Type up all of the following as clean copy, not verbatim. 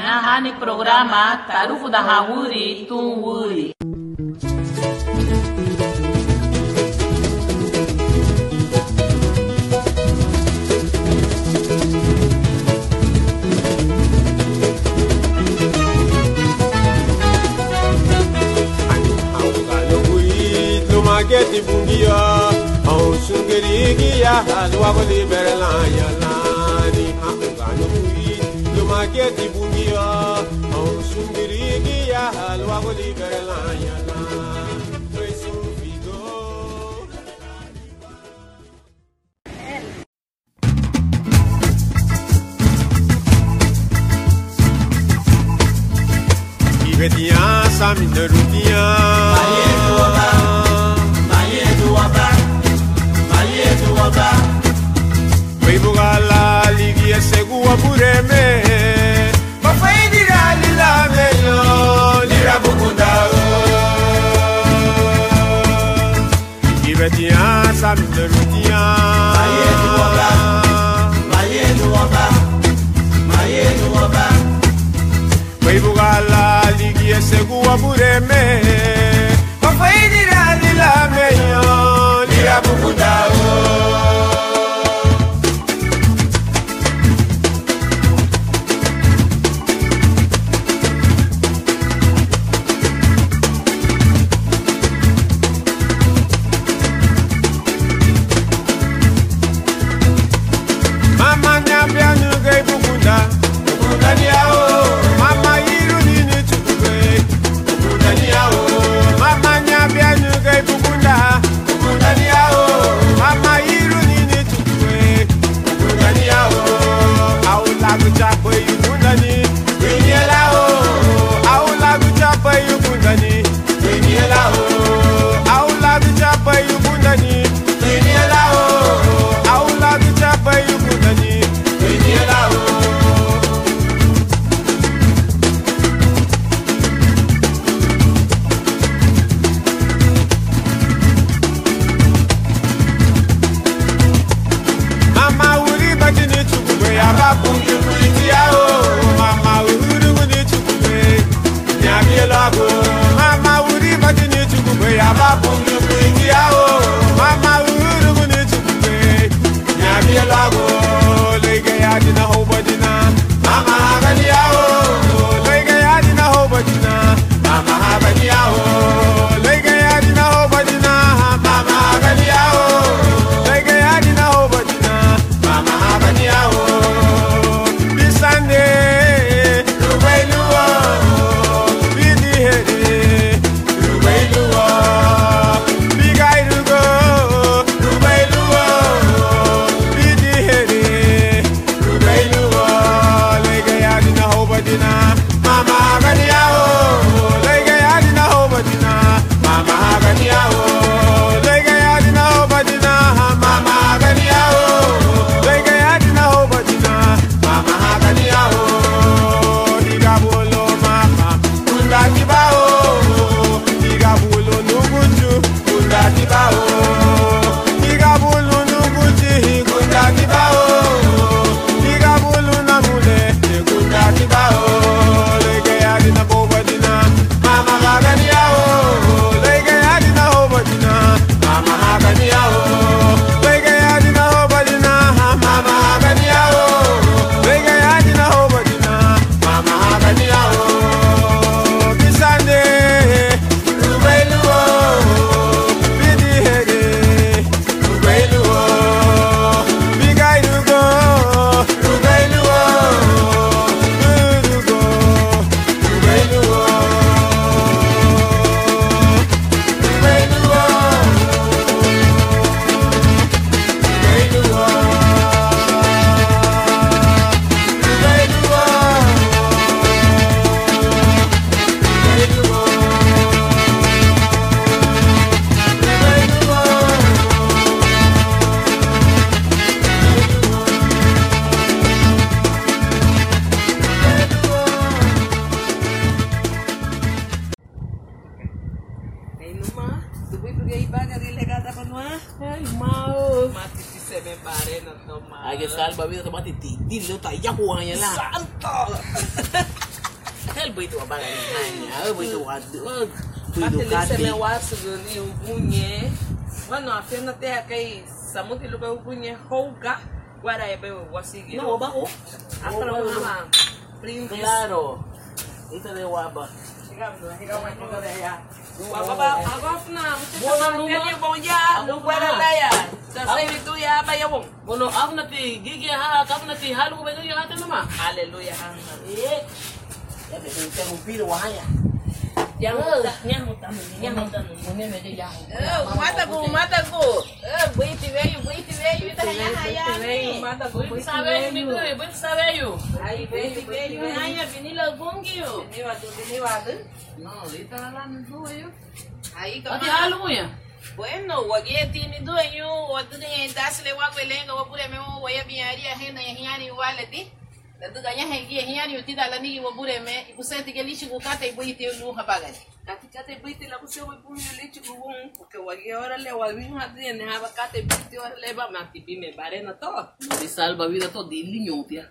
Inahani programa Tarufu da Hawuri Tunwuri. Mageti bungia, au sungeri ya halwa boli berla ya lani hangano kui. Lo mageti bungia, au sungeri ya halwa boli berla ya lani. Preso figo. Ibetia saminerutia. Bugala ligi segua bureme mafaidira lila meyo lira bukunda ibetia samderutia mayedu oba Bugala ligi segua bureme mafaidira lila meyo lira bukunda Ay, que salva vida, tomate titi, lo está ya jugando la. Santo! begitu apa nanya, begitu waduh, Pati begitu lese me kati. wasu ni ubunye. Mano afena te kai samuti lupa ubunye hoga. Guarda e bebo wasigi. No, bajo. Hasta la mamá. Brindis. Claro. Itu de waba. Baba, agora na, Boa, não Luma. tem bom dia, não guarda daia. Tá sempre tu ya ba ya bom. Bono aku nanti gigi ha, kamu nanti halu ko begitu ya hati nama. Aleluia. Ya betul interrumpido wahaya. Yang mata go. Buiti veio, ita ya. Mata go, buiti veio. Aí veio, hanya vinila bongio. Viniwado. No, lita lá no doyo. Aí Ati halu mo ya. Bueno, wageti ni doyo, wadunga dasle wagwelenga wabure memo waya biaria hena ya hiani waleti. Daduga nya hegi hiani utida la nigi wabure me ikuseti gelishi kukata ibuiti lu habagani. Katikata ibuiti la kusio ibuiti lichi kuwon porque wagi ora le wabinu hadi ne haba kata ibuiti ora le ba matibi me barena to. Di salva vida to di linyo tia.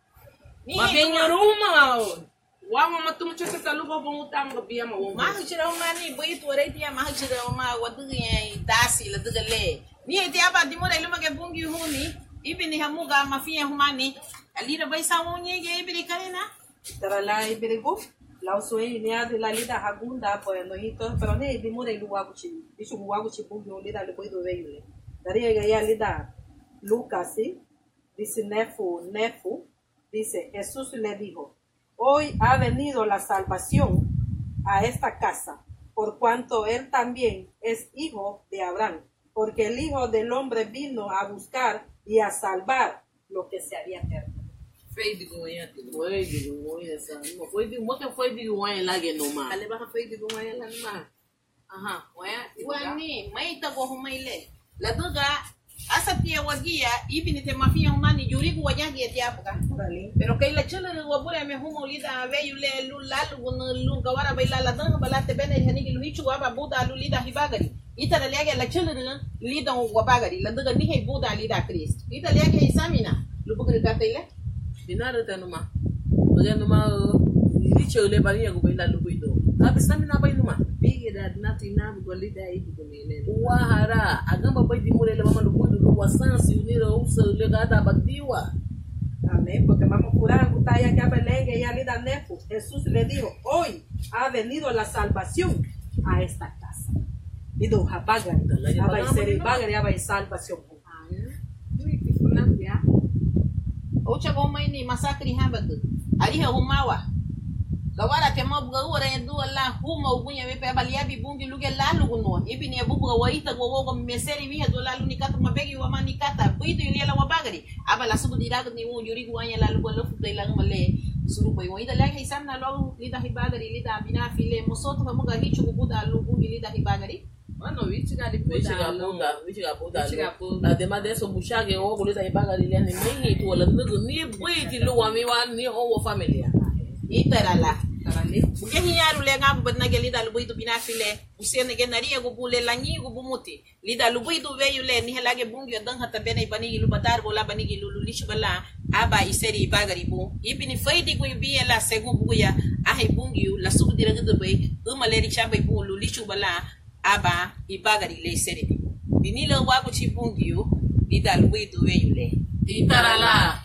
Ma benyoruma. Wama matumu chese taluba bongutanga biya ma woma. Ma chira uma ni ibuiti ora itia ma chira uma waduga dasi la duga le. Ni itia ba dimora iluma ke bungi huni. Ibini hamuga mafia humani. Alira vai sa unye ge ibiri karena. Tara la ibirigo, la usoi ni adi la lida hagunda po no hito, pero ne di mure lu waguchi, disu waguchi bungi o lida le boido veile. Daria ya lida Lucas, dice Nefu, dice Jesús le dijo, hoy ha venido la salvación a esta casa, por cuanto él también es hijo de Abraham, porque el Hijo del Hombre vino a buscar y a salvar lo que se había perdido. Fei de goiânia. Foi de goiânia essa. Não foi de moto, foi de goiânia lá que no mar. Ale ba fei de goiânia lá no mar. Aha, wani mai ta go humaile. La duga asa pia wagia ibini te mafia humani yurigu wajagi eti apuka. Pero kai la chela de wabure me humo lida veyu le lulalu gun gawara baila la danga balate bene hani lu hichu waba buda lu lida hibagari. Ita da lege la chela de lida wabagari la duga ni he buda lida Christ. Ita lege isamina lu bugri katile. Binara ta numa. Baga numa licho le bari ya kubela lukuito. Kabi stamina bai numa. Bigi da nati na golida ibu kumile. Wahara agamba bai di mure le mama lukuito lu wasansi unira usa le gata batiwa. Amén, porque vamos a curar a Gutaya que Belén y a Lida Nefu. Jesús le dijo, hoy ha venido la salvación a esta casa. Y do Habagari, Abaiseri Bagari, Abai salvación. Ocha goma ini masakri habadu. Ari ha humawa. Gawara te mabga ura ya duwa la huma ugunya mepe abaliabi bungi luge lalu guno. Ibi ni abubu gawaita gogo meseri miha do lalu nikata mabegi wa manikata. Buitu yulia la wabagari. Aba la subu diraga ni wu yuri guanya lalu go lofu dailang male. Suru boy wita lagi hisan na lo lida hibagari lida bina file musoto kamuga hichu kubuda lu bungi lida hibagari. Mano wichiga puta. Además de eso, muchachos, o con esa ibaga de liane ni tu la ni buiti lu wa mi wa ni o familia. Itarala. Buke hiyaru le ngabu badna ge lida lu buitu bina file. Usene ge nari go bule lanyi go bumuti. Lida lu buitu veyu le ni helage bungi dan hata bene bani lu batar bola bani lu lishu bala aba iseri ibagari bu. Ibini faidi go biya la segu buya ahe bungi la subu diraga de bay umaleri chamba bu lu lishu bala aba ibagari le seri. Binila wagu chibungiu lida lu buitu veyu le. Itarala.